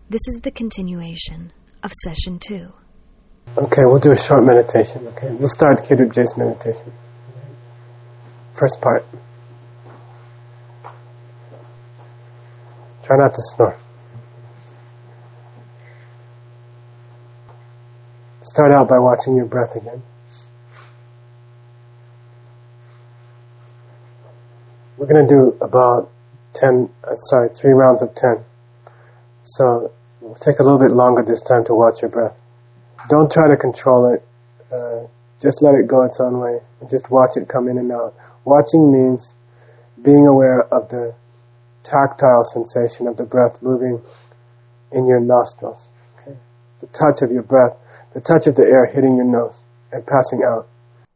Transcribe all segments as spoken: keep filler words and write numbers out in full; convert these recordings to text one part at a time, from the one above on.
This is the continuation of session two. Okay, we'll do a short meditation. Okay, we'll start Kedub J's meditation. First part. Try not to snore. Start out by watching your breath again. We're going to do about ten, uh, sorry, three rounds of ten. So we'll take a little bit longer this time to watch your breath. Don't try to control it. Uh, just let it go its own way. And just watch it come in and out. Watching means being aware of the tactile sensation of the breath moving in your nostrils. Okay? The touch of your breath, the touch of the air hitting your nose and passing out.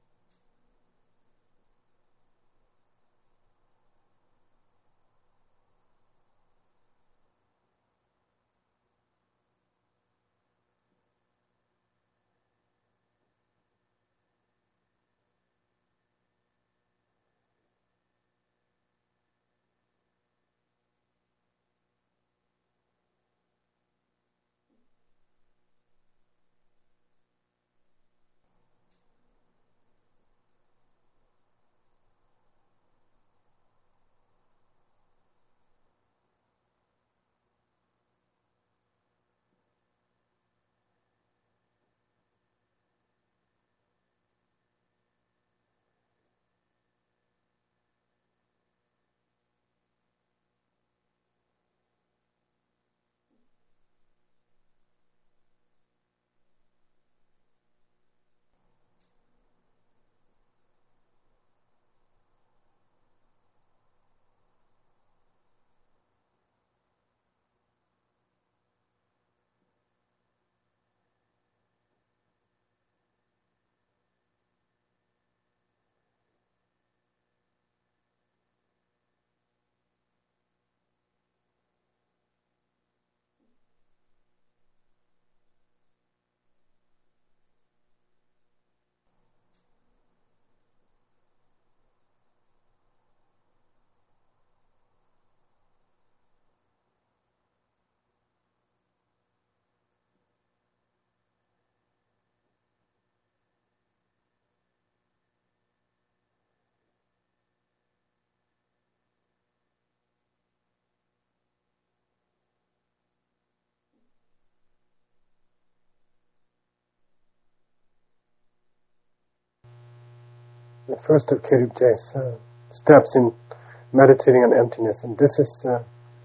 The first of Kedub J's uh, steps in meditating on emptiness, and this is uh,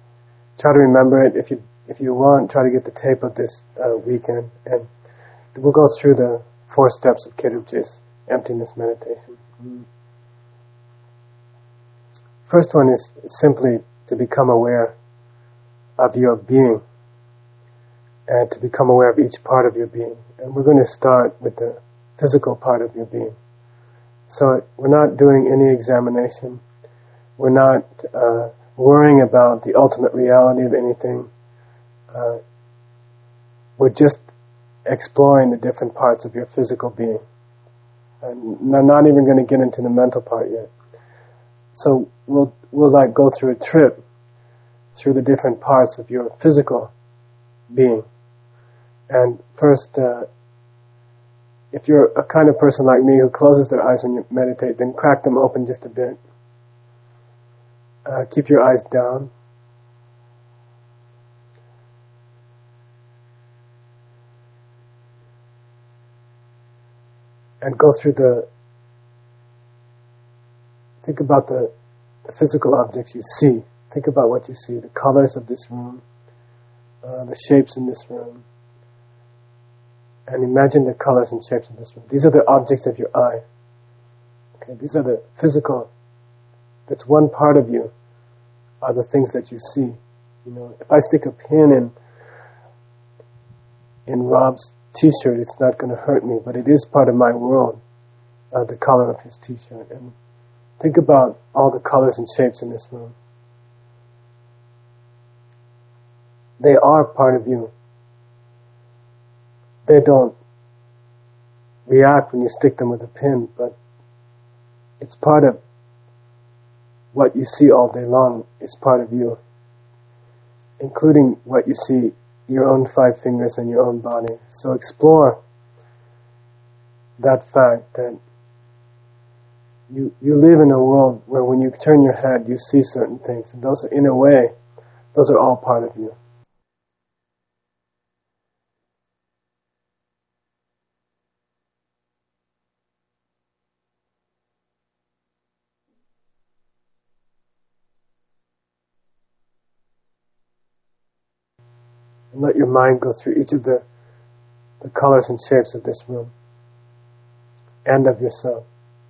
try to remember it. If you if you want, try to get the tape of this uh, weekend, and we'll go through the four steps of Kedub J's emptiness meditation. Mm. First one is simply to become aware of your being, and to become aware of each part of your being. And we're going to start with the physical part of your being. So we're not doing any examination. We're not uh, worrying about the ultimate reality of anything. Uh, we're just exploring the different parts of your physical being. And I'm not even going to get into the mental part yet. So we'll we'll like go through a trip through the different parts of your physical being. And first, uh, if you're a kind of person like me who closes their eyes when you meditate, then crack them open just a bit. Uh, keep your eyes down. And go through the, think about the, the physical objects you see. Think about what you see, the colors of this room, uh, the shapes in this room. And imagine the colors and shapes of this room. These are the objects of your eye. Okay, these are the physical. That's one part of you. Are the things that you see. You know, if I stick a pin in in Rob's T-shirt, it's not going to hurt me, but it is part of my world. Uh, the color of his T-shirt. And think about all the colors and shapes in this room. They are part of you. They don't react when you stick them with a pin, but it's part of what you see all day long is part of you, including what you see your own five fingers and your own body. So explore that fact that you you live in a world where when you turn your head, you see certain things, and those are, in a way, those are all part of you. And let your mind go through each of the, the colors and shapes of this room and of yourself.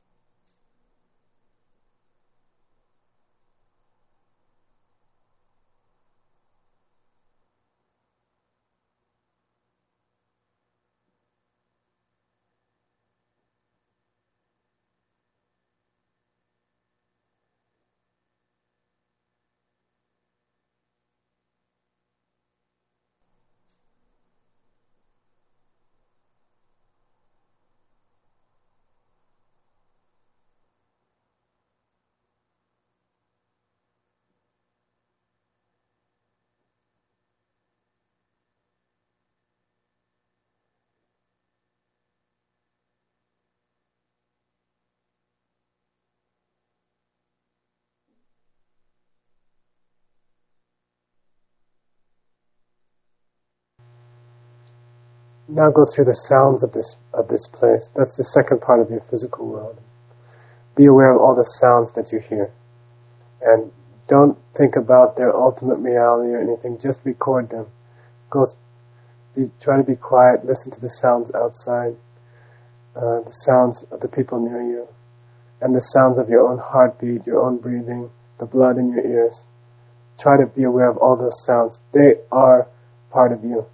Now go through the sounds of this of this place. That's the second part of your physical world. Be aware of all the sounds that you hear. And don't think about their ultimate reality or anything. Just record them. Go, be, try to be quiet. Listen to the sounds outside, uh, the sounds of the people near you, and the sounds of your own heartbeat, your own breathing, the blood in your ears. Try to be aware of all those sounds. They are part of you.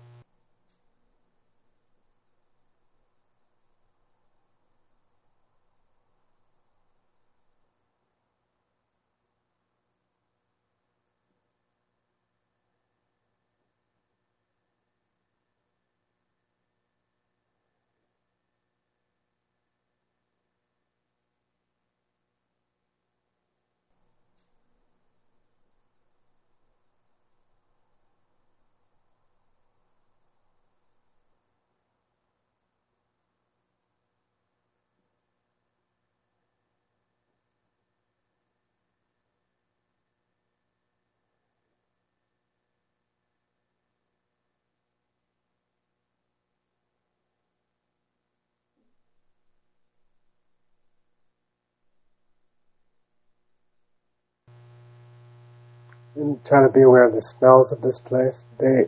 And try to be aware of the smells of this place. They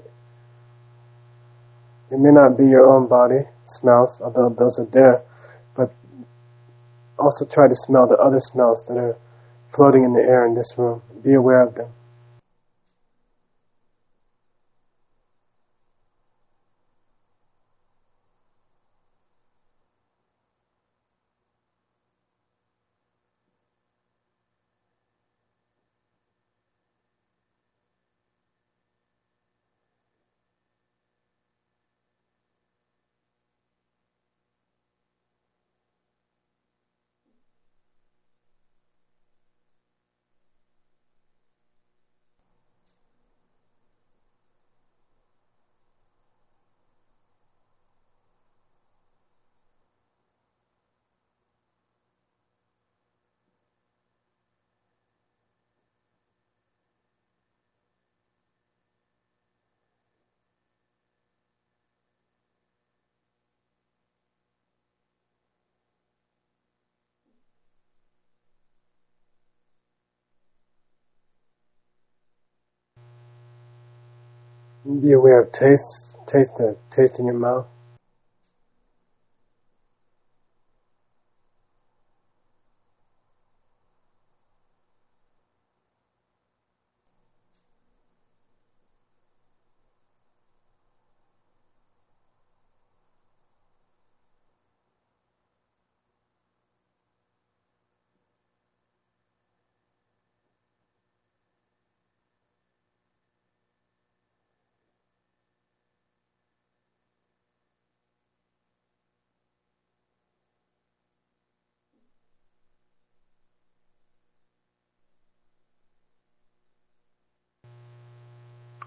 It may not be your own body smells, although those are there, but also try to smell the other smells that are floating in the air in this room. Be aware of them. Be aware of taste. Taste the taste in your mouth.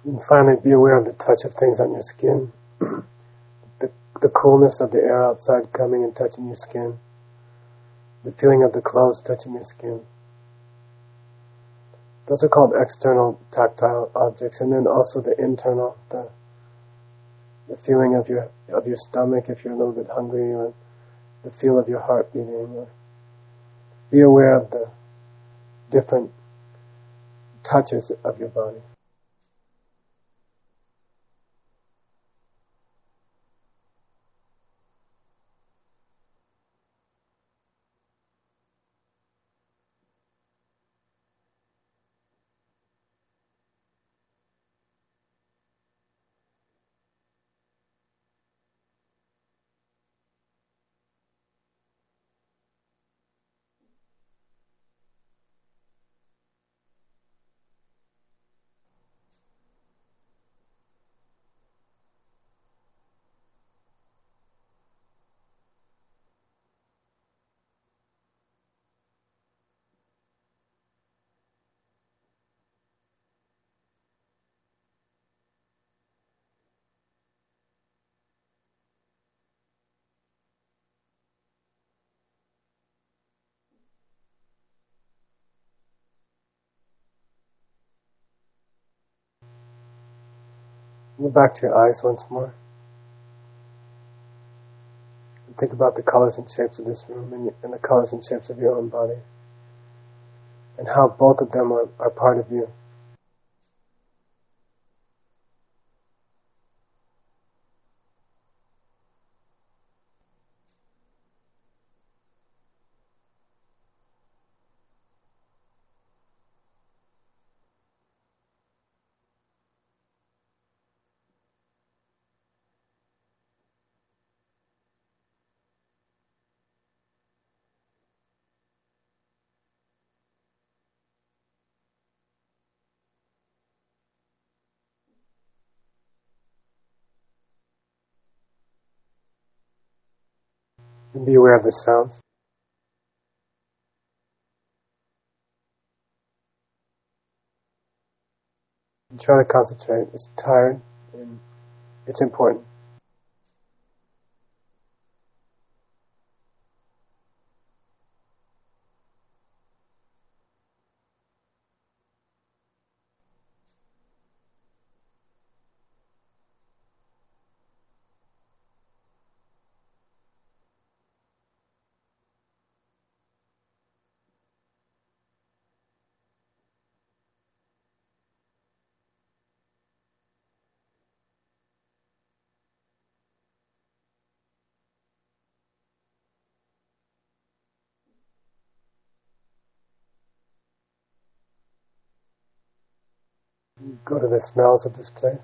And finally, be aware of the touch of things on your skin, the, the coolness of the air outside coming and touching your skin, the feeling of the clothes touching your skin. Those are called external tactile objects, and then also the internal, the the feeling of your of your stomach if you're a little bit hungry, or the feel of your heart beating. Or be aware of the different touches of your body. Go back to your eyes once more. And think about the colors and shapes of this room and, and the colors and shapes of your own body. And how both of them are, are part of you. And be aware of the sounds. And try to concentrate. It's tired and it's important. Go to the smells of this place.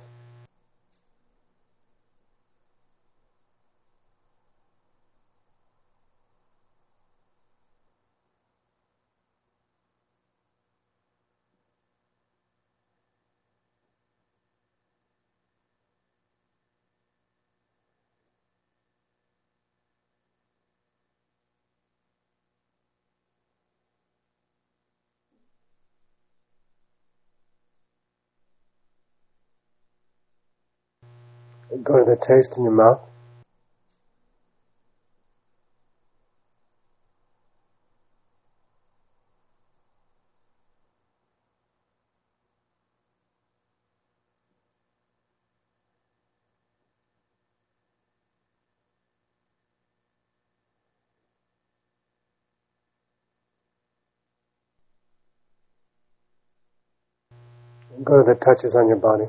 And go to the taste in your mouth. And go to the touches on your body.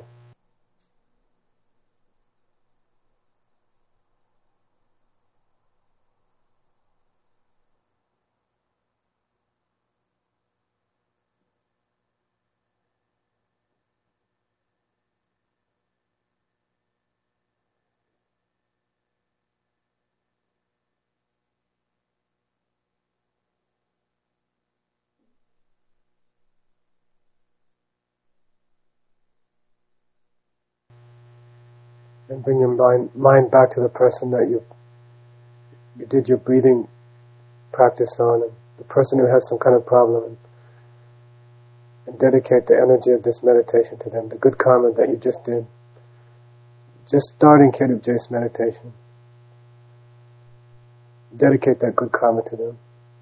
And bring your mind, mind back to the person that you you did your breathing practice on, and the person who has some kind of problem. And, and dedicate the energy of this meditation to them, the good karma that you just did. Just starting Kedubje's meditation. Dedicate that good karma to them.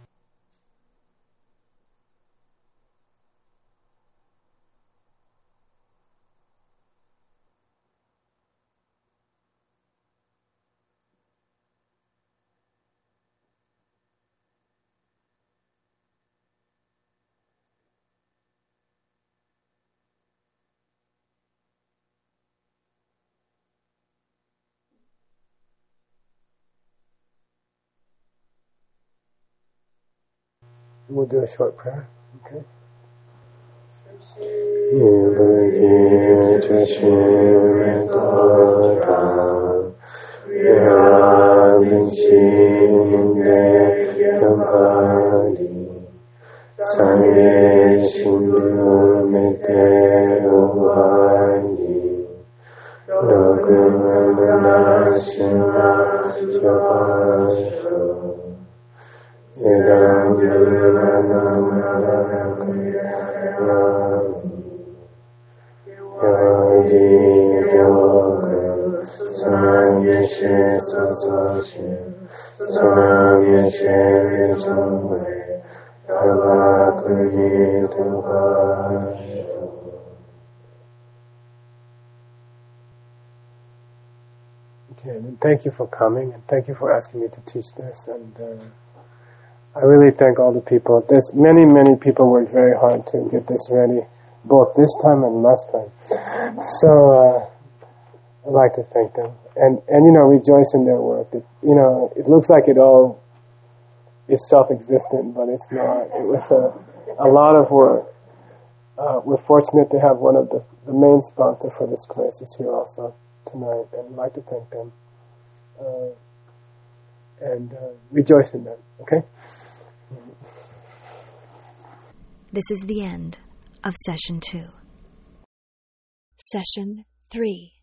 We'll do a short prayer, okay? Okay, and thank you for coming, and thank you for asking me to teach this, and uh, I really thank all the people. There's many, many people worked very hard to get this ready, both this time and last time. So uh, I'd like to thank them, and and you know, rejoice in their work. It, you know, it looks like it all is self-existent, but it's not. It was a a lot of work. Uh, we're fortunate to have one of the the main sponsor for this class is here also tonight, and I'd like to thank them uh, and uh, rejoice in them. Okay. This is the end of session two. Session three.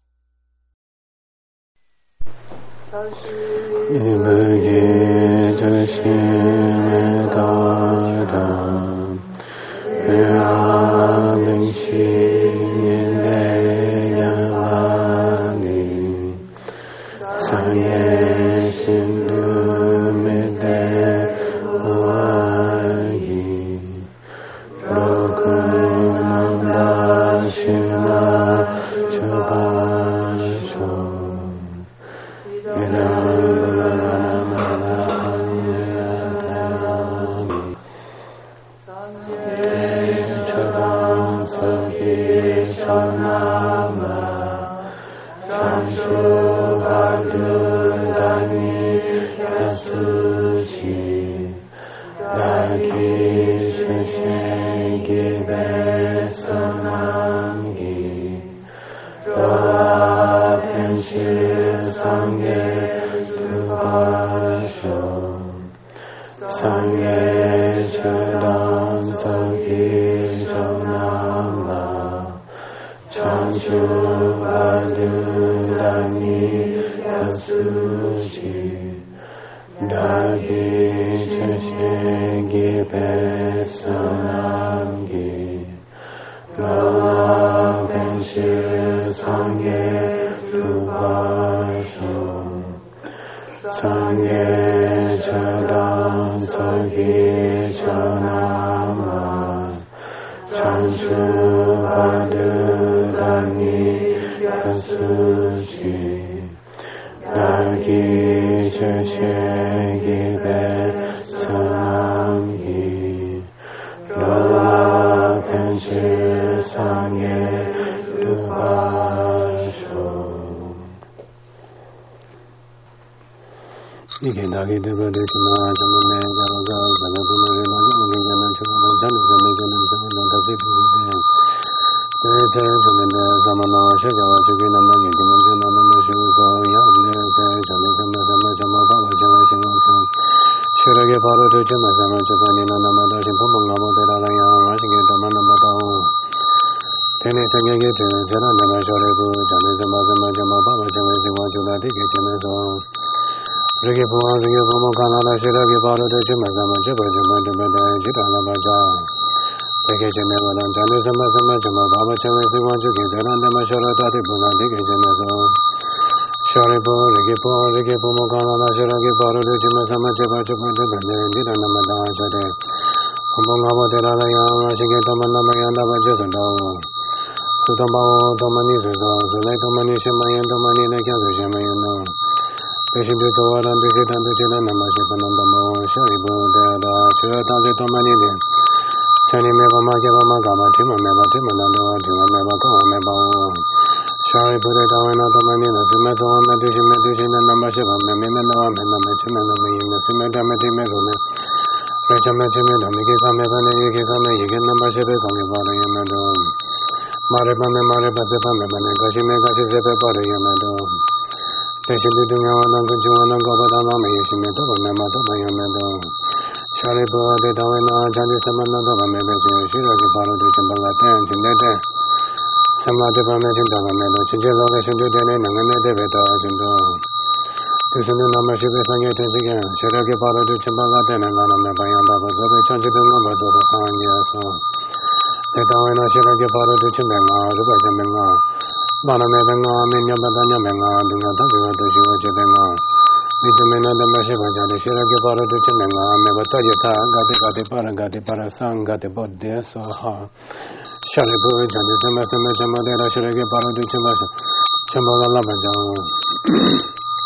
Vacation never done. Johnny Sama Sama Jama Baba Chama if you want to get around the Mashara Tati Buna Dication as well. Sharipo, Rigipo, Rigipo Mokana, Shiraki Paru, Jima Sama Java Japa, Did a Namadan Shade. Among our Teraya, Shigetamana Mayanda Vajesando. Sutamao, Domani Suzo, Suletamani Shemayan, Domani, Nakazu Shemayano. Patient to what and visit and the Jena Namashipanandamo, Sharibo, Dada, Churata Domani. Sani Meva Magava Magama, Tima Meva, Timanando, Tima Meva, Kama Meva. Shari put it down in the Manila, Sumeto, Medici, Medici, and Namashiva, Memena, Memena, Memena, Sumeta, Metimegome. Rechamachimida, Mikisa Mevana, Yikisame, Yikin Namashiva, Kamibara Yamado. Maripame, Maripasipa, Mevana, Kashime, Kashipa, Body Yamado. Patient to Yawana, Kujuana, Govadana, Yishimito, Memato, Yamado. Shari put it down in the Jandi Samana, Medici, Shiraki Paro to Chimbala, Chinete. Samadi Pamati Davamedo, Chijelo, Shindu, Nangane, Veta, Jindo. To send the number she was again, Shiraki Paro to Chimbala, and Anna Bayanda, but the change the number of the Kanya. So the Dawena Shiraki Paro to Chimbala, Rubajamenga, Banamenga, Minya Badanya Menga, Dungata, the Shiva Jebenga. Nitumena the Mashivaja, the Shiraki Paro to Chimenga, Mevatayata, Gati Gati Paragati Parasang, Gati Bodde, so ha. Sharibu, Jandi Sama Sama Jamadera, Shiraki Paro to Chimbala, Chimbala Labajao.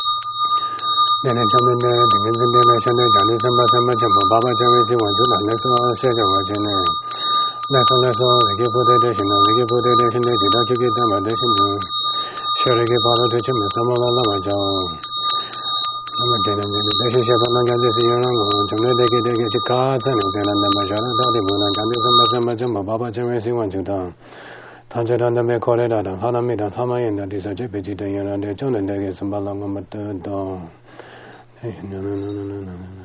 Then a Jamin, the nation, Johnny Sama Sama Jamba, Baba Jamisi, one to the next one, Shaja Wajane. That's all I saw, the Giputation, the Giputation, the Jidaki Damadation, Shiraki Paro to Chimba, Samala Lamajao. Lamajana, the Shabanaga, the Sirango, Jamaica, the cards, and the Majara, the Buna, Johnny Sama Sama Jamba, Baba Jamisi, one to town. Tanjana, the Mekoreda, Hanamida, Tama, and the Disaja, and the John and the Sambalanga, the dawn. No, no, no, no, no, no, no.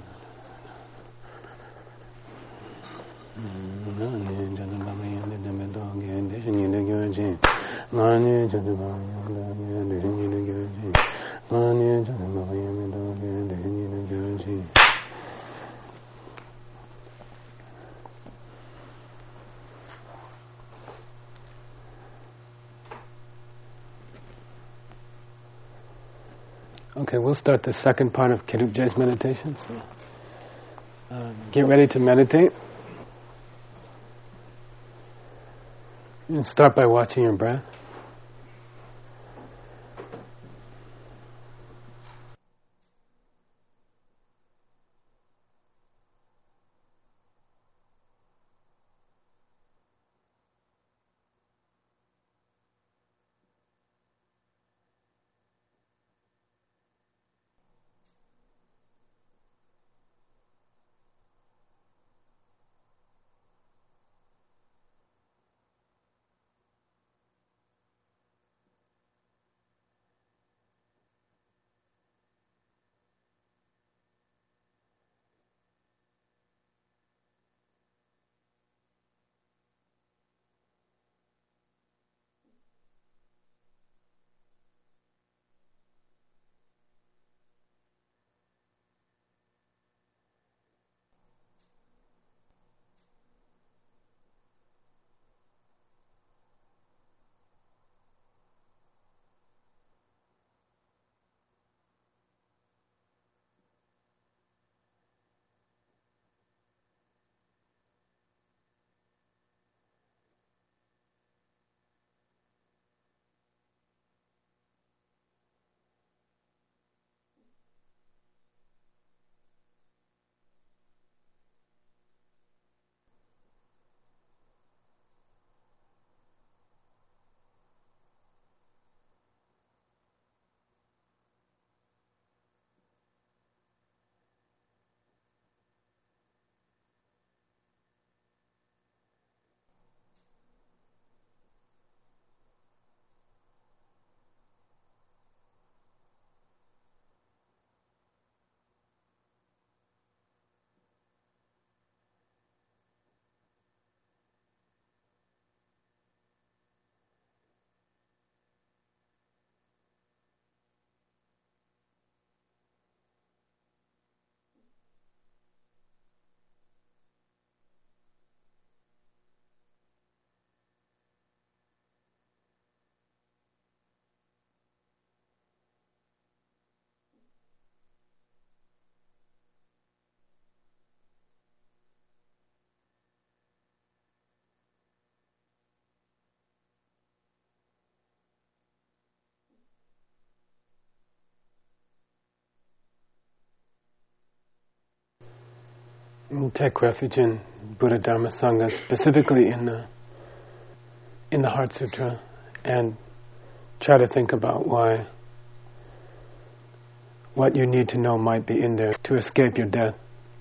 Okay, we'll start the second part of Kedubje's meditation. So, uh, get ready to meditate. And start by watching your breath. And take refuge in Buddha Dharma Sangha, specifically in the in the Heart Sutra, and try to think about why what you need to know might be in there to escape your death.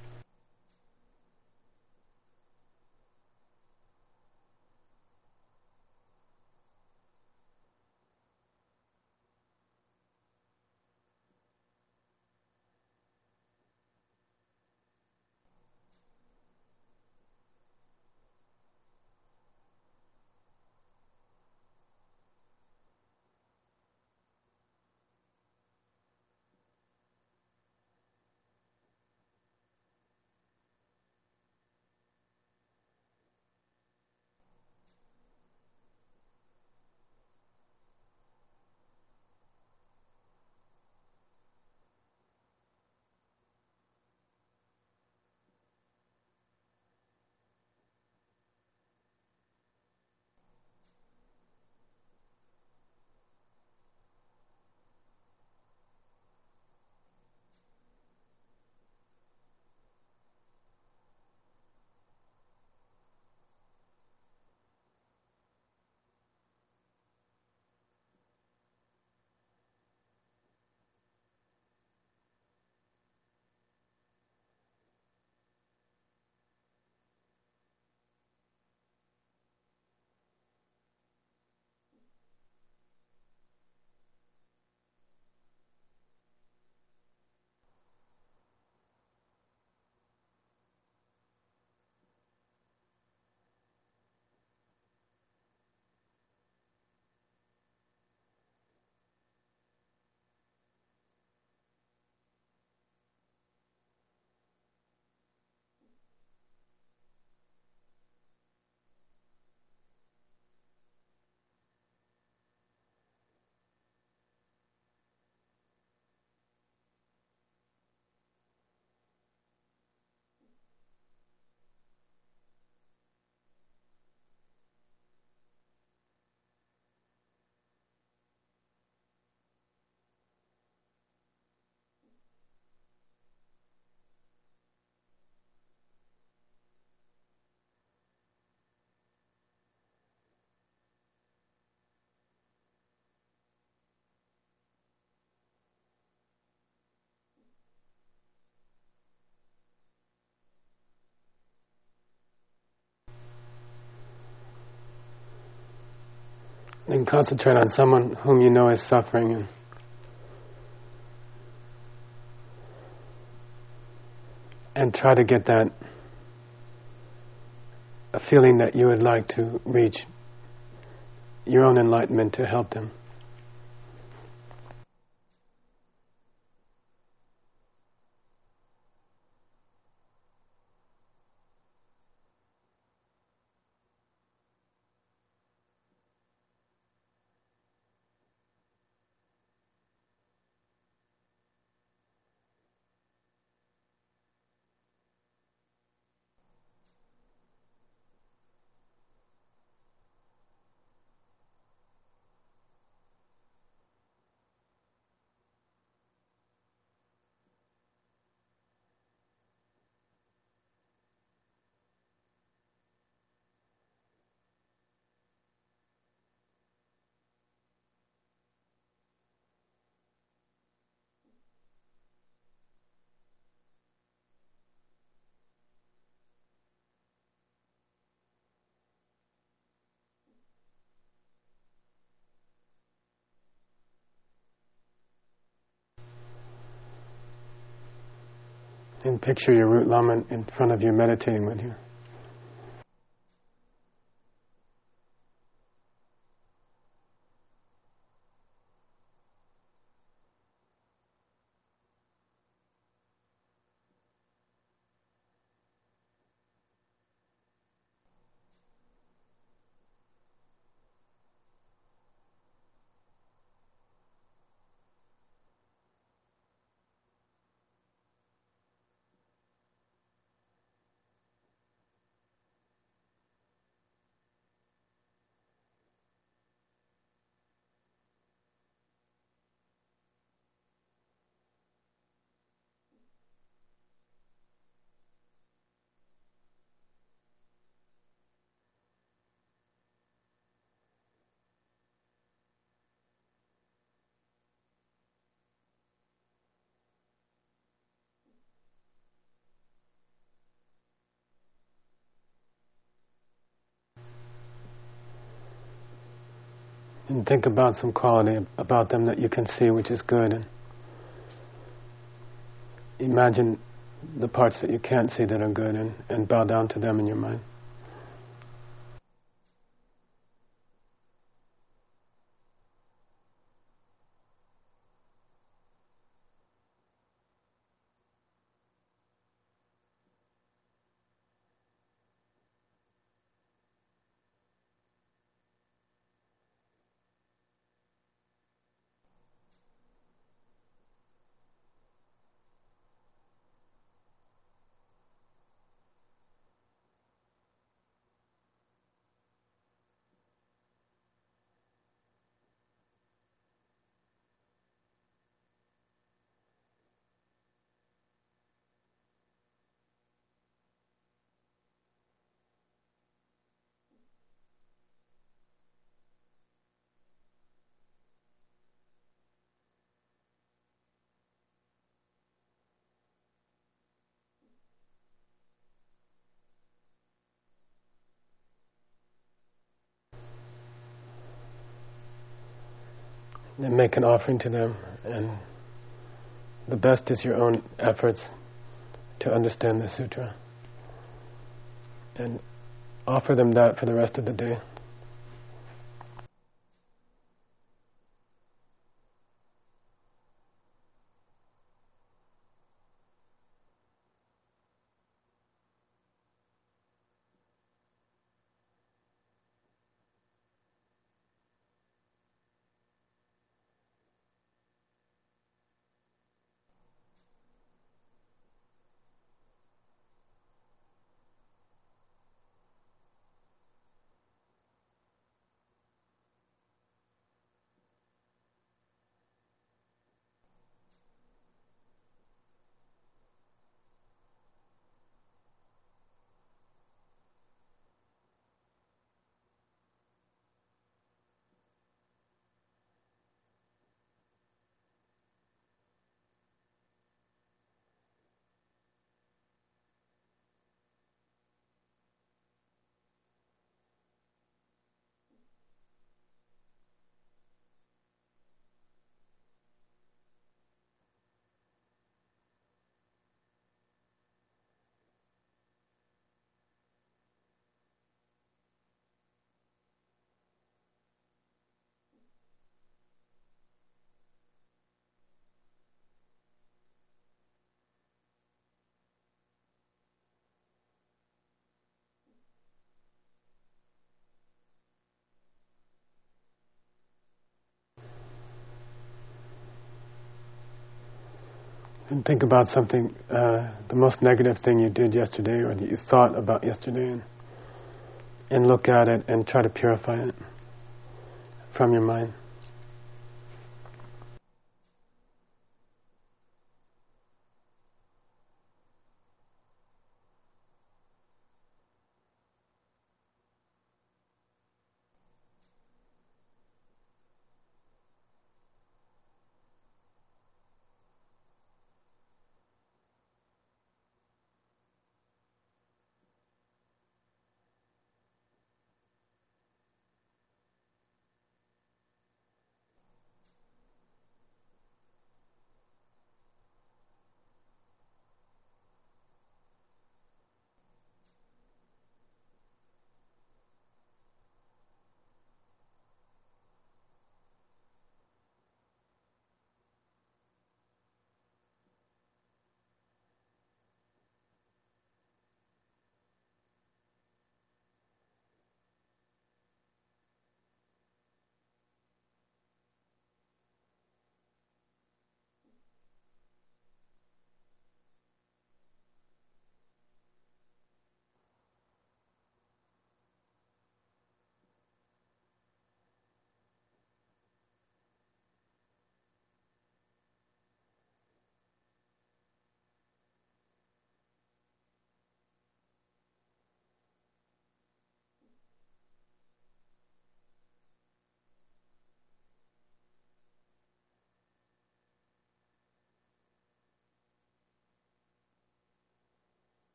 And concentrate on someone whom you know is suffering, and and try to get that a feeling that you would like to reach your own enlightenment to help them. And picture your root lama in front of you meditating with you. And think about some quality about them that you can see which is good, and imagine the parts that you can't see that are good, and, and bow down to them in your mind. And make an offering to them, and the best is your own efforts to understand the sutra, and offer them that for the rest of the day. And think about something, uh, the most negative thing you did yesterday, or that you thought about yesterday, and, and look at it and try to purify it from your mind.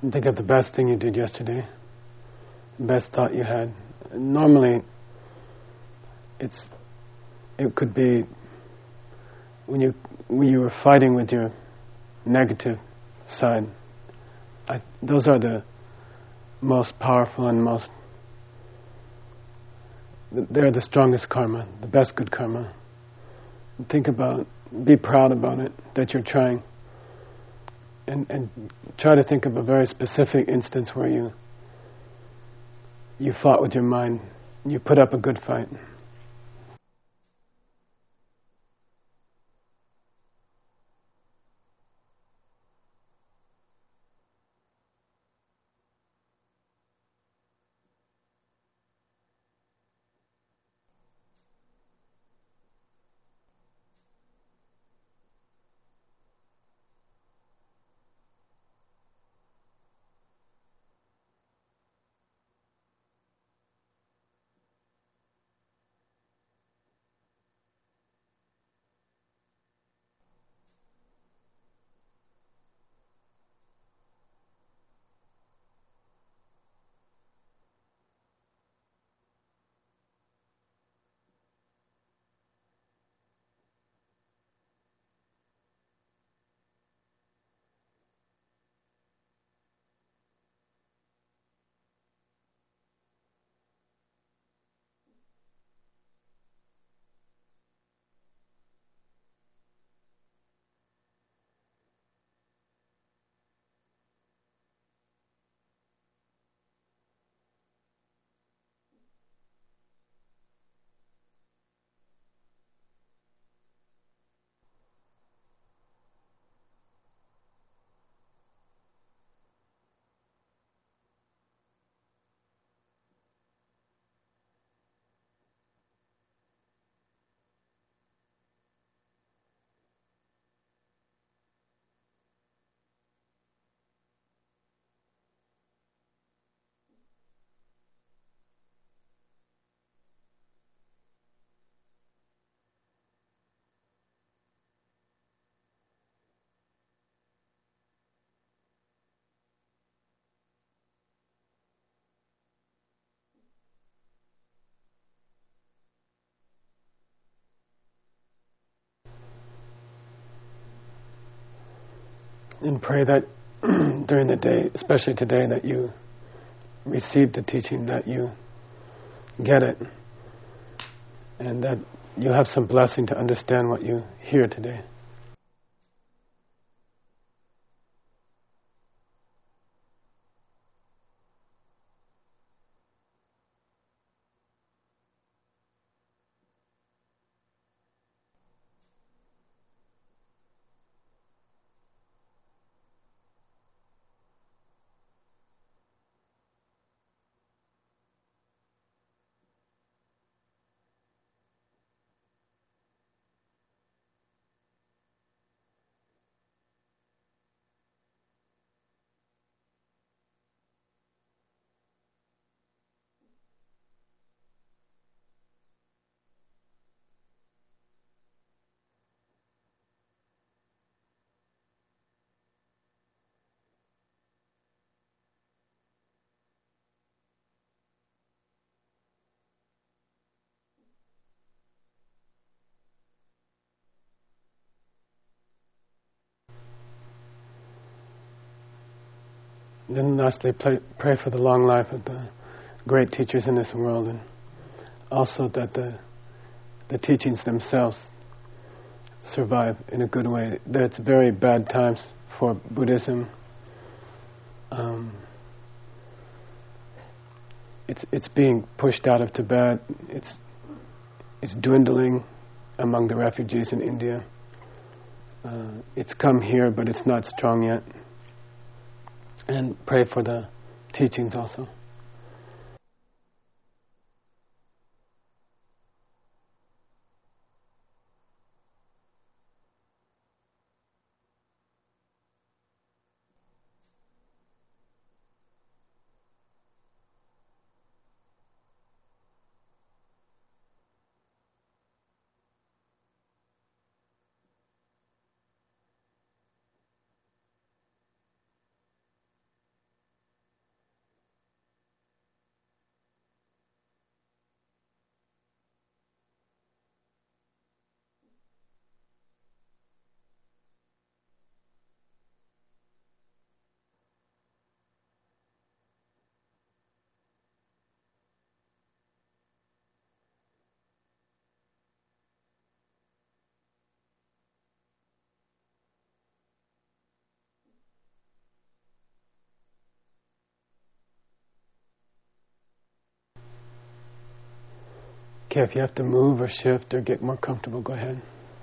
Think of the best thing you did yesterday, the best thought you had. Normally, it's it could be when you when you were fighting with your negative side. I, those are the most powerful and most. They're the strongest karma, the best good karma. Think about, be proud about it, that you're trying. And, and try to think of a very specific instance where you you fought with your mind, you put up a good fight. And pray that during the day, especially today, that you receive the teaching, that you get it, and that you have some blessing to understand what you hear today. Then lastly, pray, pray for the long life of the great teachers in this world, and also that the the teachings themselves survive in a good way. That it's very bad times for Buddhism. Um, it's it's being pushed out of Tibet. It's it's dwindling among the refugees in India. Uh, it's come here, but it's not strong yet. And pray for the teachings also. Okay, if you have to move or shift or get more comfortable, go ahead.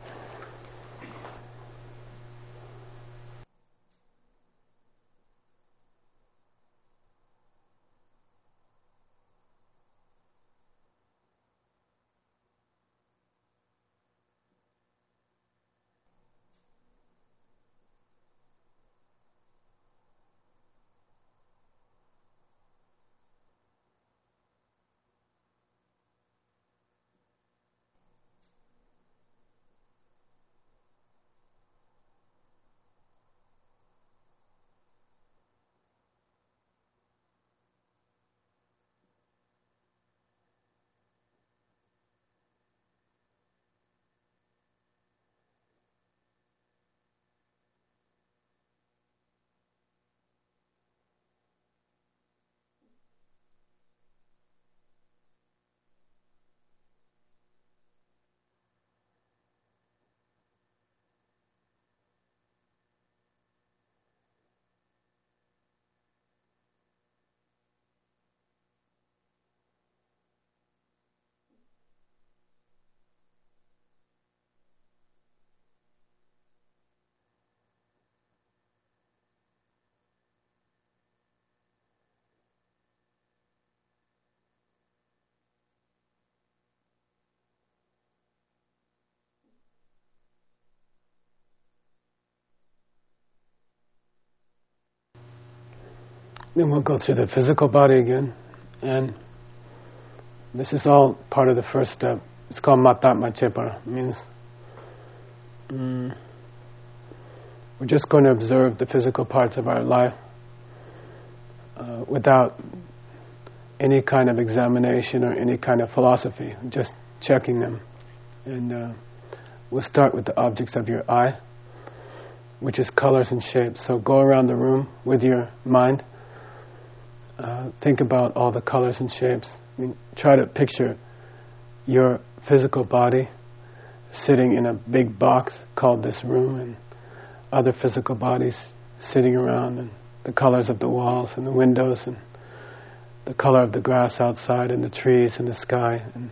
Then we'll go through the physical body again. And this is all part of the first step. It's called Matatma Chepara. It means mm, we're just going to observe the physical parts of our life uh, without any kind of examination or any kind of philosophy, just checking them. And uh, we'll start with the objects of your eye, which is colors and shapes. So go around the room with your mind. Uh, think about all the colors and shapes. I mean, try to picture your physical body sitting in a big box called this room, and other physical bodies sitting around, and the colors of the walls and the windows, and the color of the grass outside, and the trees and the sky. And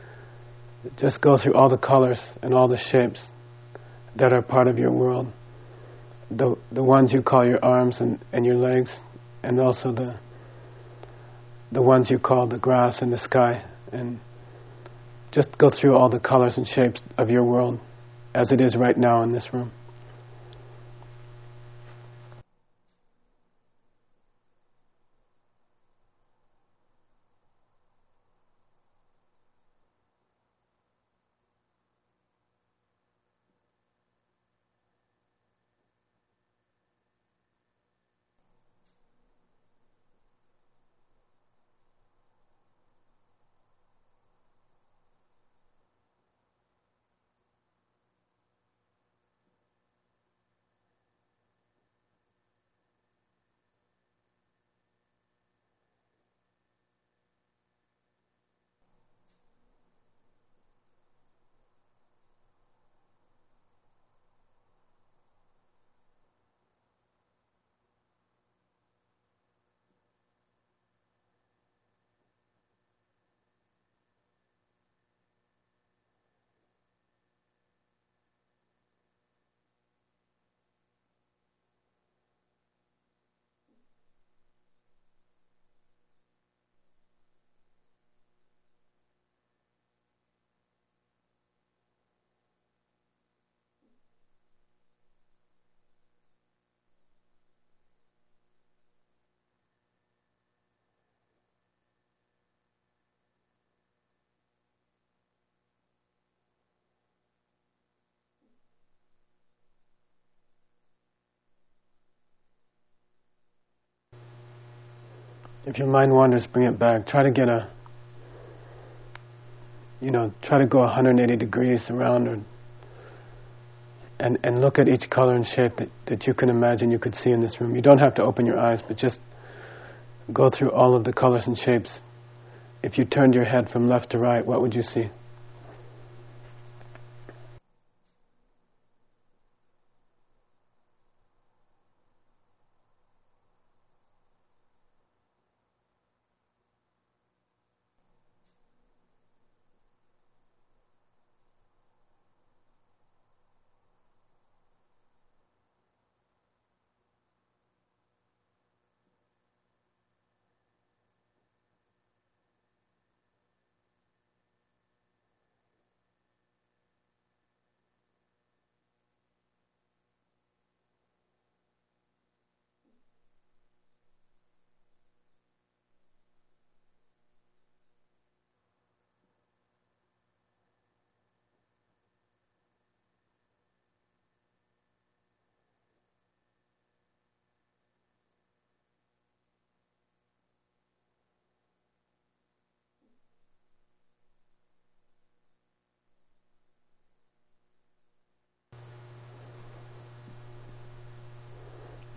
just go through all the colors and all the shapes that are part of your world. The the ones you call your arms and, and your legs, and also the the ones you call the grass and the sky, and just go through all the colors and shapes of your world as it is right now in this room. If your mind wanders, bring it back. Try to get a, you know, try to go one hundred eighty degrees around, or, and and look at each color and shape that, that you can imagine you could see in this room. You don't have to open your eyes, but just go through all of the colors and shapes. If you turned your head from left to right, what would you see?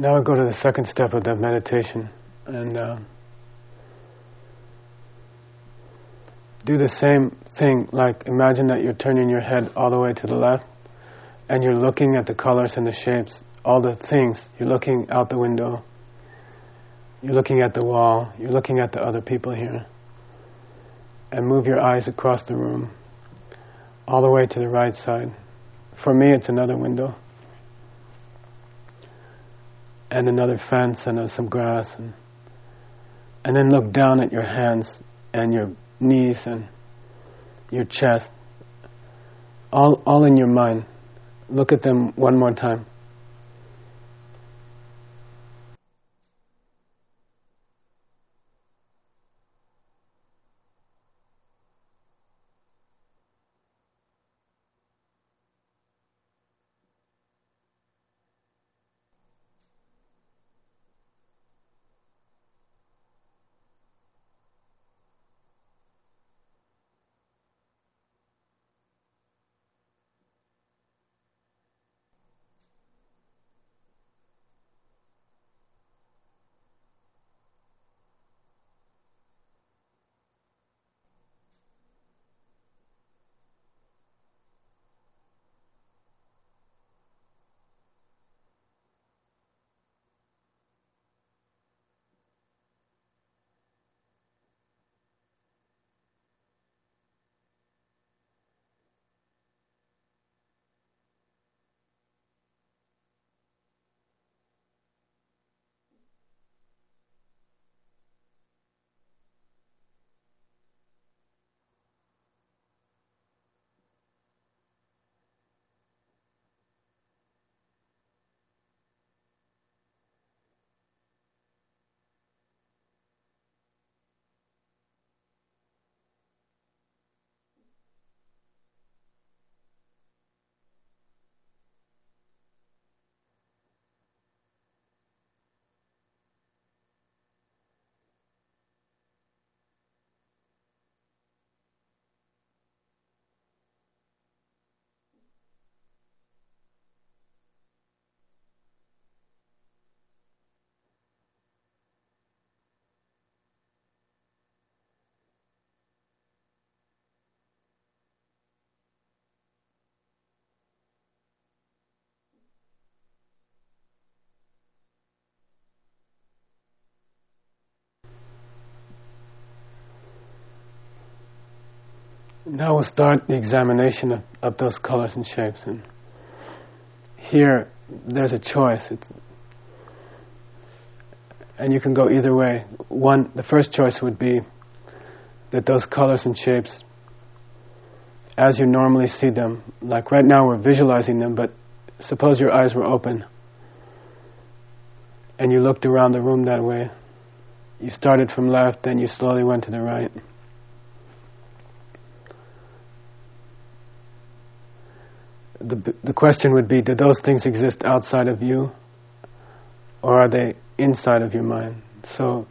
Now I go to the second step of the meditation, and uh, do the same thing. Like, imagine that you're turning your head all the way to the left, and you're looking at the colors and the shapes, all the things. You're looking out the window, you're looking at the wall, you're looking at the other people here, and move your eyes across the room, all the way to the right side. For me, it's another window, and another fence, and uh, some grass, and and then look down at your hands and your knees and your chest, all all in your mind. Look at them one more time. Now we'll start the examination of, of those colors and shapes. And here, there's a choice. It's, and you can go either way. One, the first choice would be that those colors and shapes, as you normally see them, like right now we're visualizing them, but suppose your eyes were open and you looked around the room that way. You started from left, then you slowly went to the right. The, the question would be, do those things exist outside of you, or are they inside of your mind? So,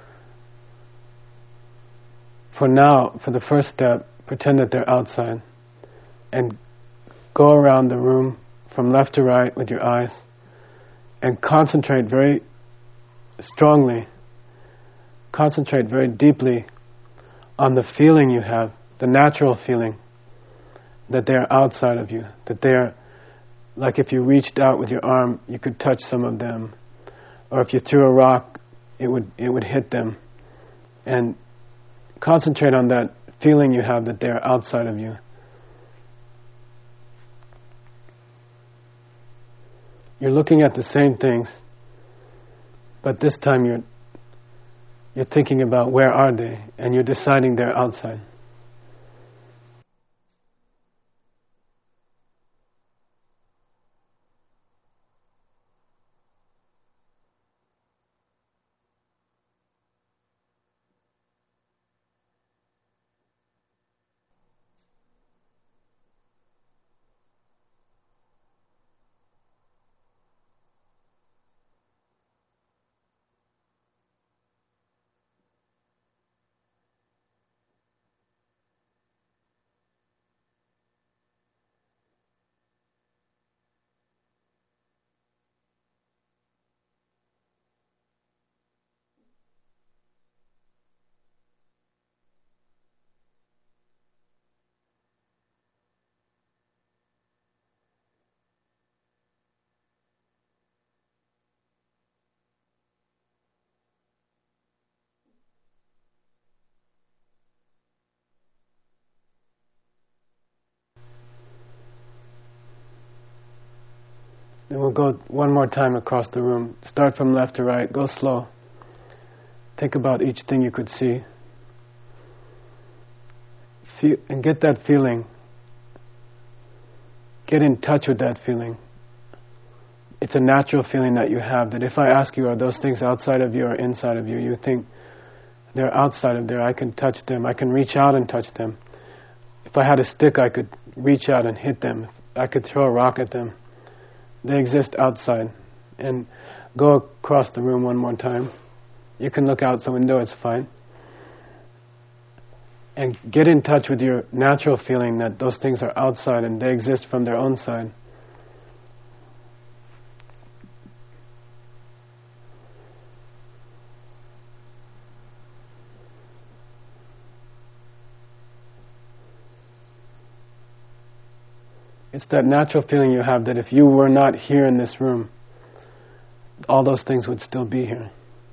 for now, for the first step, pretend that they're outside, and go around the room from left to right with your eyes, and concentrate very strongly, concentrate very deeply on the feeling you have, the natural feeling, that they're outside of you, that they're, like if you reached out with your arm, you could touch some of them, or if you threw a rock, it would it would hit them. And concentrate on that feeling you have that they're outside of you. You're looking at the same things, but this time you're you're thinking about where are they, and you're deciding they're outside. Then we'll go one more time across the room. Start from left to right. Go slow. Think about each thing you could see. Feel, and get that feeling. Get in touch with that feeling. It's a natural feeling that you have, that if I ask you, are those things outside of you or inside of you? You think, they're outside of there. I can touch them. I can reach out and touch them. If I had a stick, I could reach out and hit them. I could throw a rock at them. They exist outside. And go across the room one more time. You can look out the window, it's fine. And get in touch with your natural feeling that those things are outside and they exist from their own side. It's that natural feeling you have that if you were not here in this room, all those things would still be here.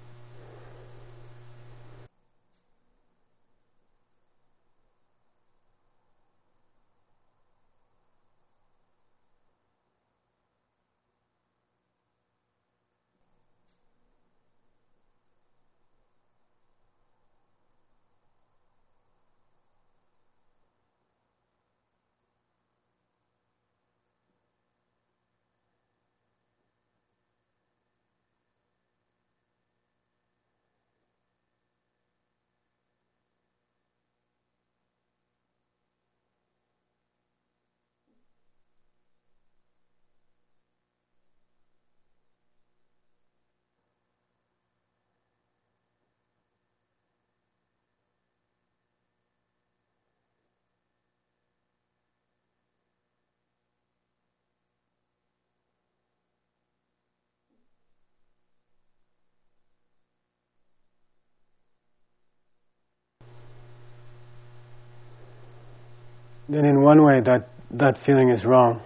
Then in one way that, that feeling is wrong.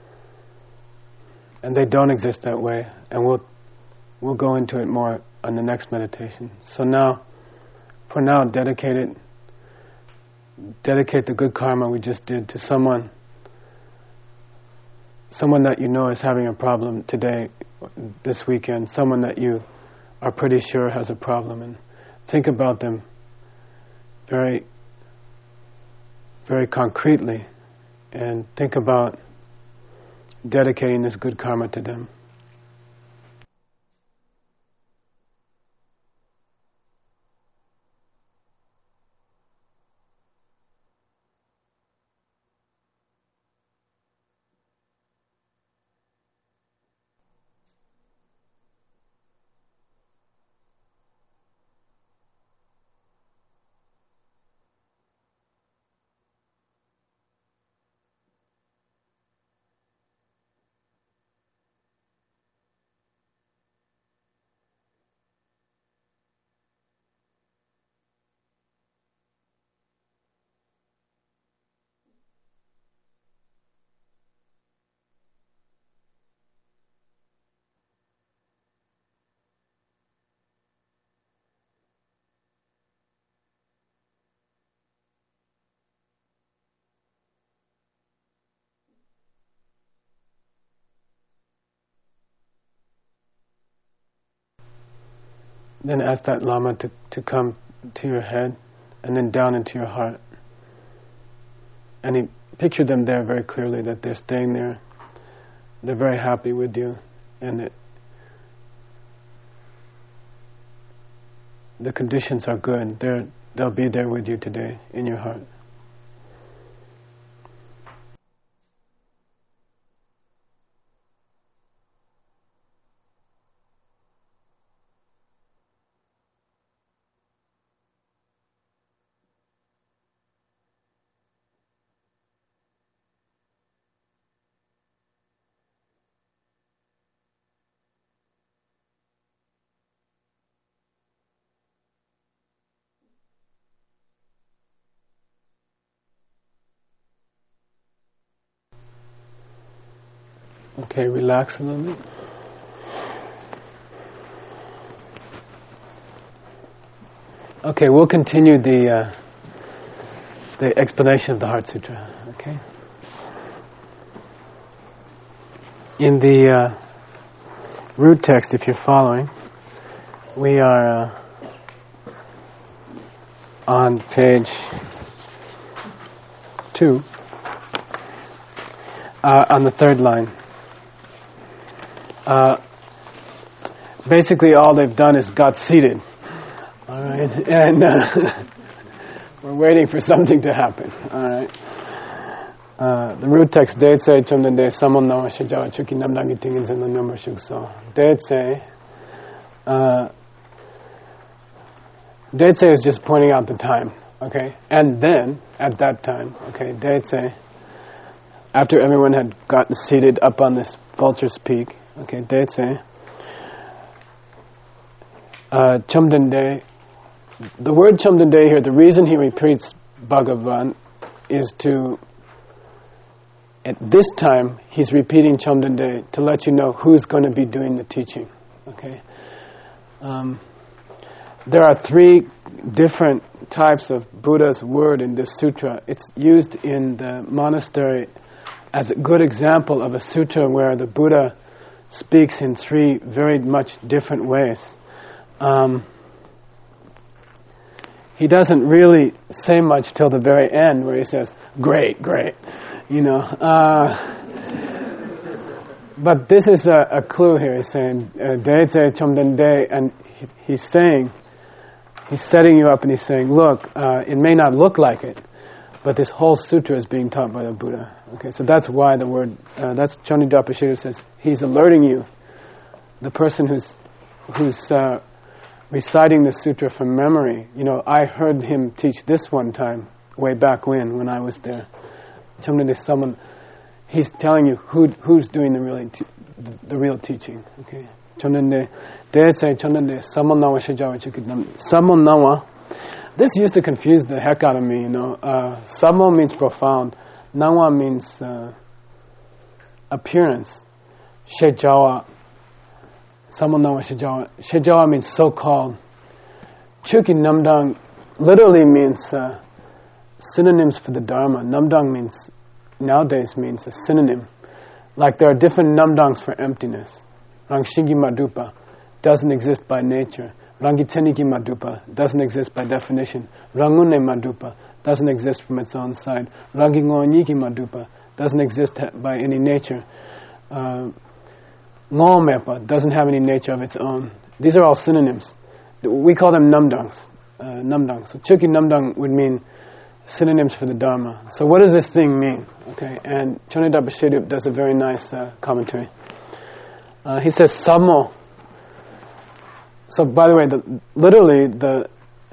And they don't exist that way. And we'll we'll go into it more on the next meditation. So now, for now, dedicate it, dedicate the good karma we just did to someone, someone that you know is having a problem today, this weekend, someone that you are pretty sure has a problem, and think about them very very concretely, and think about dedicating this good karma to them. Then ask that Lama to, to come to your head and then down into your heart. And he pictured them there very clearly, that they're staying there. They're very happy with you, and that the conditions are good. They're, they'll be there with you today in your heart. Okay, relax a little bit. Okay, we'll continue the uh, the explanation of the Heart Sutra. Okay. in the uh, root text, if you're following, we are uh, on page two, uh, on the third line. Uh, basically, all they've done is got seated. All right, and uh, we're waiting for something to happen. All right. Uh, the root text, Deitse Chomdende Samon Nawa Shijawa Chuki Namdangi Tingins in the number Shukso. Deitse, uh, Deitse is just pointing out the time, okay? And then, at that time, okay, Deitse, after everyone had gotten seated up on this vulture's peak, okay, Deitse, uh, Chomdende, the word Chomdende here, the reason he repeats Bhagavan is to, at this time, he's repeating Chomdende to let you know who's going to be doing the teaching. Okay, um, there are three different types of Buddha's word in this sutra. It's used in the monastery as a good example of a sutra where the Buddha speaks in three very much different ways. Um, he doesn't really say much till the very end, where he says, "Great, great." You know, uh, but this is a, a clue here. He's saying, Deitse Chomdende, and he, he's saying, he's setting you up and he's saying, look, uh, it may not look like it, but this whole sutra is being taught by the Buddha. Okay, so that's why the word, uh, that's Chonidapa Shira says, he's alerting you, the person who's, who's uh, reciting the sutra from memory. You know, I heard him teach this one time, way back when, when I was there. Chomdende someone, he's telling you who who's doing the real te- the, the real teaching. Okay, Chomdende, Deitse Chomdende Samon Nawa Shijawa Chukidam Samon Nawa. This used to confuse the heck out of me. You know, uh, Samon means profound, Nawa means uh, appearance. Shijawa, Samon Nawa Shijawa. Shijawa means so-called. Chuki Namdang literally means. Uh, synonyms for the Dharma. Namdang means, nowadays means a synonym. Like there are different namdangs for emptiness. Rangshingi Madupa doesn't exist by nature. Rangiteniki Madupa doesn't exist by definition. Rangune Madupa doesn't exist from its own side. Rangingoniki Madupa doesn't exist by any nature. Uh, Ngomepa doesn't have any nature of its own. These are all synonyms. We call them namdangs. Uh, namdang. So Chuki Namdang would mean synonyms for the Dharma. So what does this thing mean? Okay, and Chonidapa Shirdup does a very nice uh, commentary. Uh, he says, Sammo. So by the way, the, literally the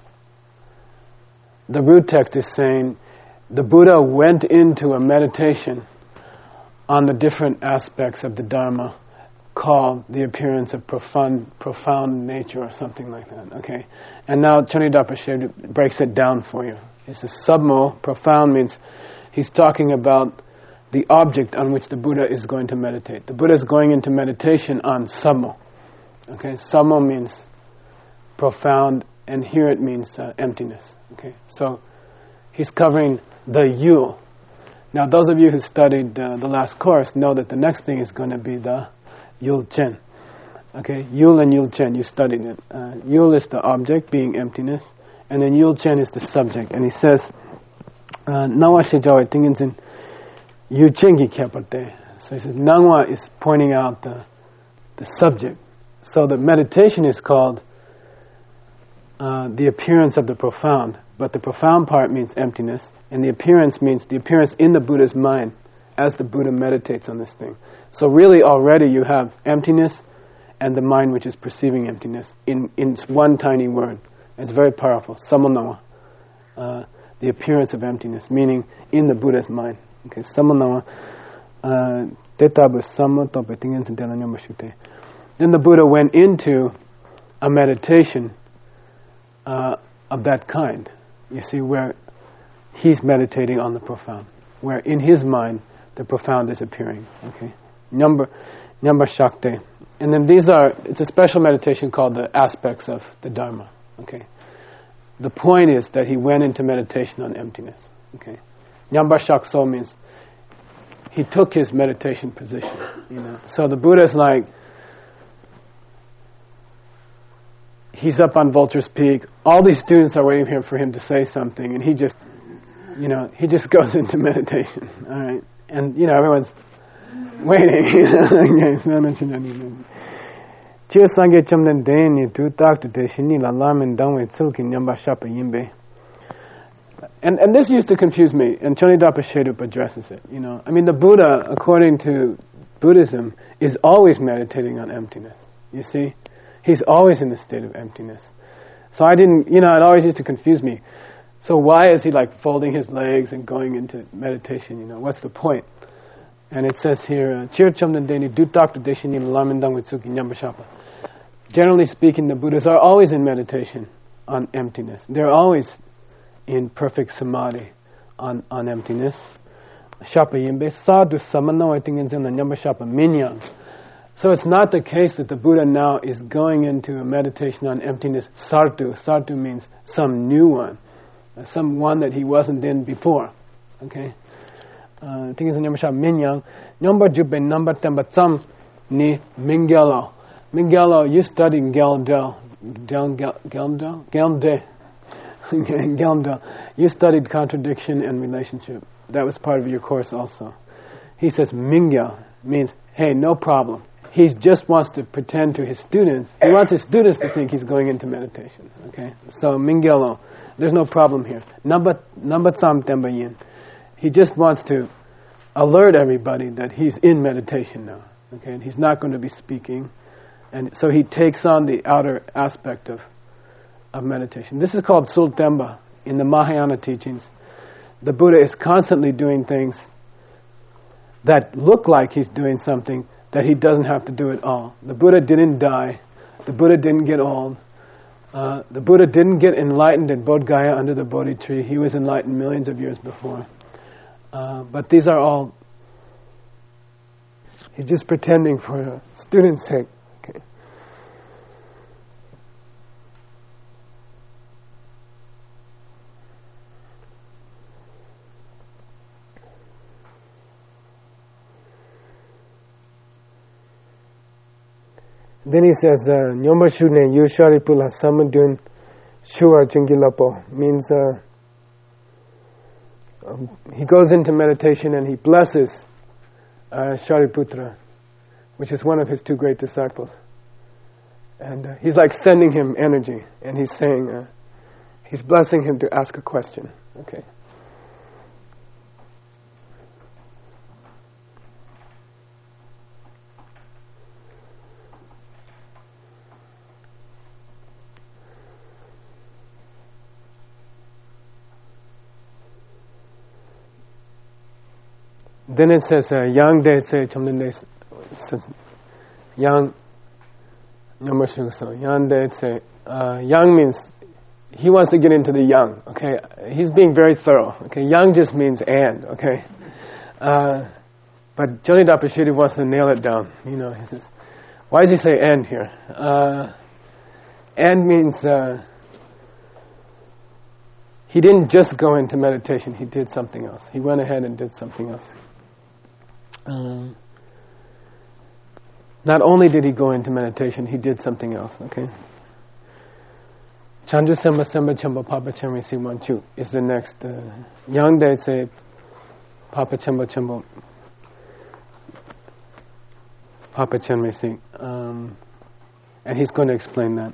the root text is saying the Buddha went into a meditation on the different aspects of the Dharma called the appearance of profound profound nature or something like that. Okay, and now Chonidapa Shirdup breaks it down for you. He says, Submo, profound, means he's talking about the object on which the Buddha is going to meditate. The Buddha is going into meditation on Submo. Okay, Submo means profound, and here it means uh, emptiness. Okay, so he's covering the Yul. Now, those of you who studied uh, the last course know that the next thing is going to be the Yul Chen. Okay, Yul and Yul Chen, you studied it. Uh, Yul is the object, being emptiness. And then Yul Chen is the subject. And he says, Nawa Shijawa Tinginsin Yu Chengi Kyaparte. So he says, Nangwa is pointing out the the subject. So the meditation is called uh, the appearance of the profound. But the profound part means emptiness. And the appearance means the appearance in the Buddha's mind as the Buddha meditates on this thing. So really already you have emptiness and the mind which is perceiving emptiness in, in one tiny word. It's very powerful. Samonawa, uh, the appearance of emptiness, meaning in the Buddha's mind. Okay, Samonawa, tetabu samoto betingin sintelanyo mashute. Then the Buddha went into a meditation uh, of that kind. You see, where he's meditating on the profound, where in his mind the profound is appearing. Okay, number number shakti, and then these are. It's a special meditation called the aspects of the Dharma. Okay, the point is that he went into meditation on emptiness. Okay, Nyamba Shakso means he took his meditation position. You know, so the Buddha's like, he's up on Vulture's Peak. All these students are waiting for him to say something, and he just, you know, he just goes into meditation. All right, and you know, everyone's waiting. And and this used to confuse me, and Chonidapa Shedup addresses it. You know, I mean, the Buddha, according to Buddhism, is always meditating on emptiness. You see, he's always in the state of emptiness. So I didn't, you know, it always used to confuse me. So why is he like folding his legs and going into meditation? You know, what's the point? And it says here, generally speaking, the Buddhas are always in meditation on emptiness. They're always in perfect samadhi on, on emptiness. So it's not the case that the Buddha now is going into a meditation on emptiness, sartu. Sartu means some new one, some one that he wasn't in before. Okay? Uh, thing is, nyamba shapa minyang, nyamba jupe number temba tsam ni mingyalo. Mingyalo, you studied Geldo. Geldo? Geldo. Geldo. You studied contradiction and relationship. That was part of your course also. He says Mingya means, hey, no problem. He just wants to pretend to his students. He wants his students to think he's going into meditation. Okay? So Mingyalo, there's no problem here. Nambatsam Tembayin. He just wants to alert everybody that he's in meditation now. Okay? And he's not going to be speaking. And so he takes on the outer aspect of of meditation. This is called Sultemba in the Mahayana teachings. The Buddha is constantly doing things that look like he's doing something that he doesn't have to do at all. The Buddha didn't die. The Buddha didn't get old. Uh, the Buddha didn't get enlightened in Bodh Gaya under the Bodhi tree. He was enlightened millions of years before. Uh, but these are all, he's just pretending for a student's sake. Okay. Then he says, Nyomba Shune Yu Sharipula Samadun Shua Jingilapo means uh, um, he goes into meditation and he blesses uh, Shariputra, which is one of his two great disciples. And uh, he's like sending him energy, and he's saying, uh, he's blessing him to ask a question. Okay. Then it says, yang de tse chomdende yang so yang de tse. Yang means he wants to get into the yang. Okay, he's being very thorough. Okay, yang just means and. Okay, uh, but Chonidapa Shiri wants to nail it down. You know, he says, why does he say and here? Uh, and means uh, he didn't just go into meditation. He did something else. He went ahead and did something else. Um, not only did he go into meditation, he did something else, okay? Chanju Semba Semba Chamba Papa Chemri Si Manchu is the next. Uh, Yang De say Papa Chamba Chamba Papa Chemri Si. Um, and he's going to explain that.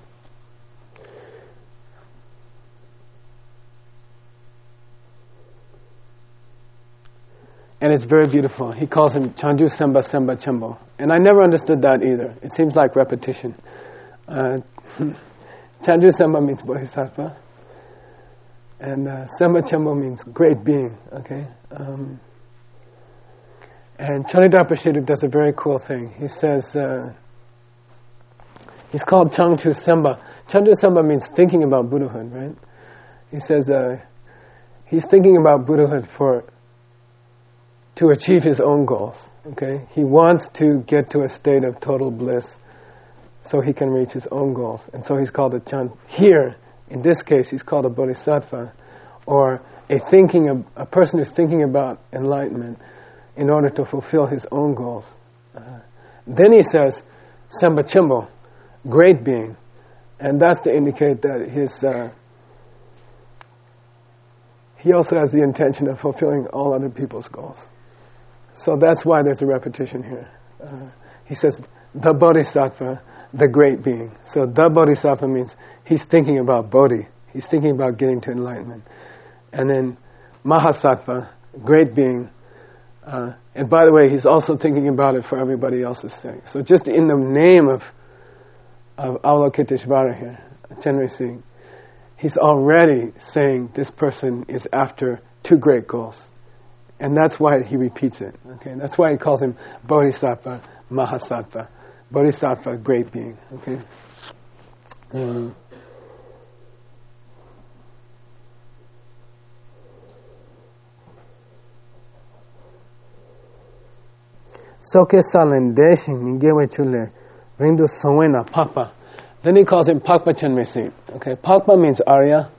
And it's very beautiful. He calls him Chanju Semba Semba Chembo. And I never understood that either. It seems like repetition. Uh, Chanju Semba means Bodhisattva. And uh, Semba Chembo means great being. Okay? Um, and Chonidapa Sheduk does a very cool thing. He says, uh, he's called Changchu Semba. Chanju Semba means thinking about Buddhahood, right? He says uh, he's thinking about Buddhahood for to achieve his own goals. Okay, he wants to get to a state of total bliss, so he can reach his own goals, and so he's called a chan. Here, in this case, he's called a bodhisattva, or a thinking, a person who's thinking about enlightenment in order to fulfill his own goals. Uh, then he says, Sambachimbo, great being. And that's to indicate that his uh, he also has the intention of fulfilling all other people's goals. So that's why there's a repetition here. Uh, he says, the Bodhisattva, the great being. So the Bodhisattva means he's thinking about Bodhi. He's thinking about getting to enlightenment. And then Mahasattva, great being. Uh, and by the way, he's also thinking about it for everybody else's sake. So just in the name of, of Avalokiteshvara here, Chenrezig Singh, he's already saying this person is after two great goals. And that's why he repeats it. Okay, that's why he calls him Bodhisattva, Mahasattva. Bodhisattva, great being. Okay. Um, Soke Salen Deshin Ningewe Chule Rindu Sowena Pakpa. Then he calls him Pakpa Chenrezig Singh. Okay, Pakpa means Arya.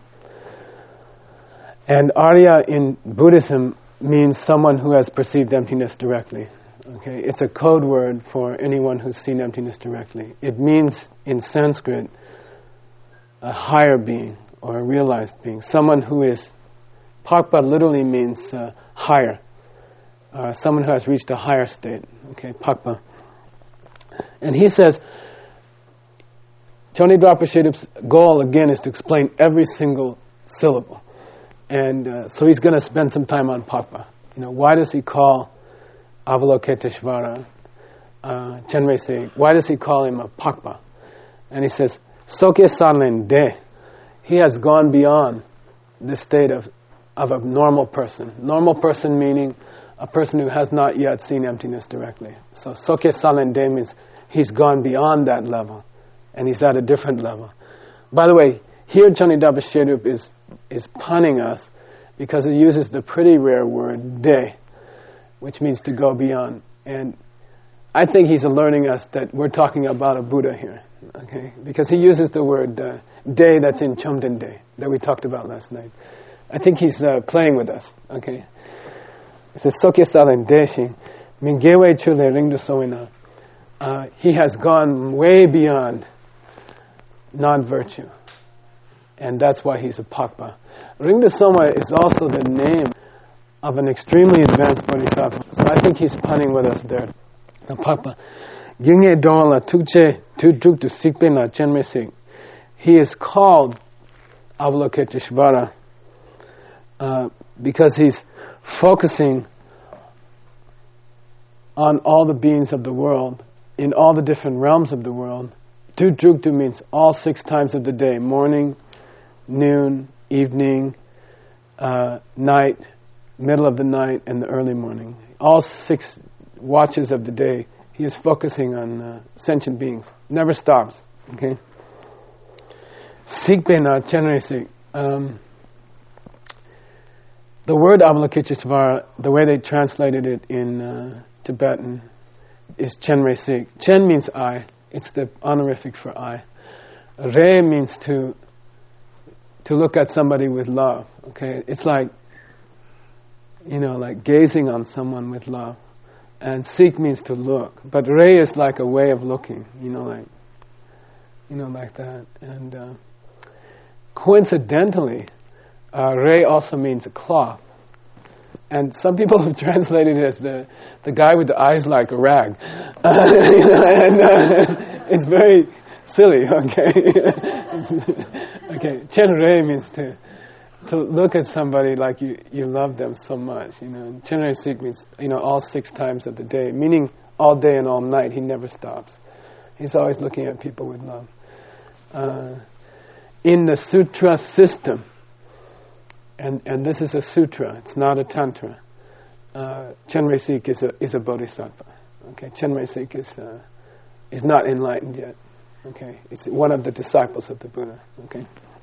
And Arya in Buddhism means someone who has perceived emptiness directly. Okay, it's a code word for anyone who's seen emptiness directly. It means in Sanskrit a higher being or a realized being, someone who is. Pakpa literally means uh, higher, uh, someone who has reached a higher state. Okay, Pakpa. And he says, Choni Dwapar Shedup's goal again is to explain every single syllable. And uh, so he's going to spend some time on Pakpa. You know, why does he call Avalokiteshvara uh, Chenrezig Singh? Why does he call him a Pakpa? And he says, Soke Salen De. He has gone beyond the state of, of a normal person. Normal person meaning a person who has not yet seen emptiness directly. So Soke Salen De means he's gone beyond that level. And he's at a different level. By the way, here Choni Dwapar Shedup is is punning us because it uses the pretty rare word de, which means to go beyond. And I think he's alerting us that we're talking about a Buddha here, okay? Because he uses the word uh, de that's in Chomden De that we talked about last night. I think he's uh, playing with us, okay? It says, Soke Salen Deshin, Mingewe Chule Ringdu Sowena. Uh, he has gone way beyond non-virtue. And that's why he's a Pakpa. Ringdu Soma is also the name of an extremely advanced Bodhisattva. So I think he's punning with us there. The Pakpa. Gyungye Dola Tukche Tuduk to Sikpe na Chenrezig Singh. He is called Avalokiteshvara uh, because he's focusing on all the beings of the world, in all the different realms of the world. Tuduk means all six times of the day, morning, noon, evening, uh, night, middle of the night, and the early morning. All six watches of the day, he is focusing on uh, sentient beings. Never stops. Okay. Sikpe na Chenrezig Singh. Um The word Avalokiteshvara, the way they translated it in uh, Tibetan, is Chenrezig Singh. Chen means I. It's the honorific for I. Re means to to look at somebody with love. Okay, it's like, you know, like gazing on someone with love. And Sik means to look, but Re is like a way of looking. You know, like, you know, like that. And uh, coincidentally, uh, Re also means a cloth. And some people have translated it as the the guy with the eyes like a rag. Uh, you know, and uh, it's very silly, okay? Okay, Chen Rei means to to look at somebody like you, you love them so much, you know. And Chen Rei Sik means, you know, all six times of the day, meaning all day and all night. He never stops. He's always looking at people with love. Uh, in the sutra system, and and this is a sutra, it's not a tantra. Uh, Chenrezig Singh is a is a bodhisattva. Okay, Chenrezig Singh is uh, is not enlightened yet. Okay, it's one of the disciples of the Buddha. Okay.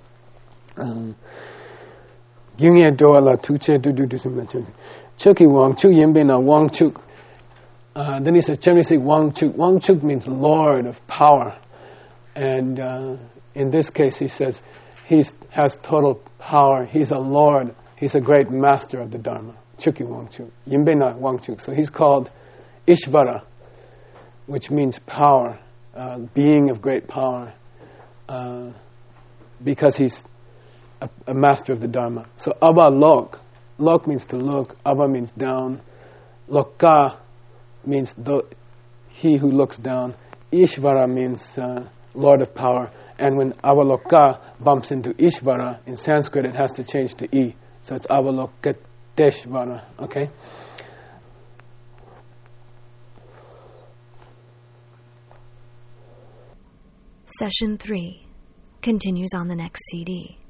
Gyungye doa la tuche du du du sim la chen. Chuki Wang Chuk Yembe na Wang Chuk. Uh, then he says Chenrezig Singh Wang Chuk. Wang Chuk means Lord of power, and uh, in this case he says he has total power. He's a Lord. He's a great master of the Dharma. Chukyi Wangchuk. Yinpe na Wangchuk. So he's called Ishvara, which means power, uh, being of great power, uh, because he's a, a master of the Dharma. So Avalok, lok means to look, ava means down, lokka means the, he who looks down, Ishvara means uh, Lord of power. And when Avalokka bumps into Ishvara, in Sanskrit it has to change to E. So it's Avalokiteshvara, okay? Session three continues on the next C D.